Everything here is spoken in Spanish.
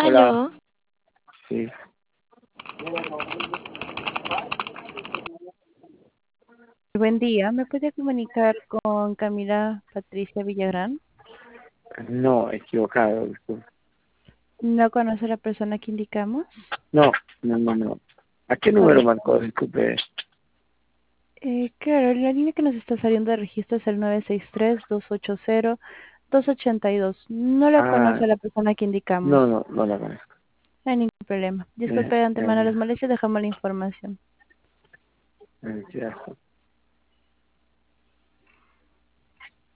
Hola, Aló, sí. Buen día, ¿me puede comunicar con Camila Patricia Villagrán? No, equivocado, disculpe. ¿No conoce a la persona que indicamos? No, no. ¿A qué número Correcto. marcó? Disculpe. Claro, la línea que nos está saliendo de registro es el 963-280-282. No la Ah, conoce a la persona que indicamos. no la conozco. No hay ningún problema. Disculpe de antemano Ya, las molestias, dejamos la información. ya.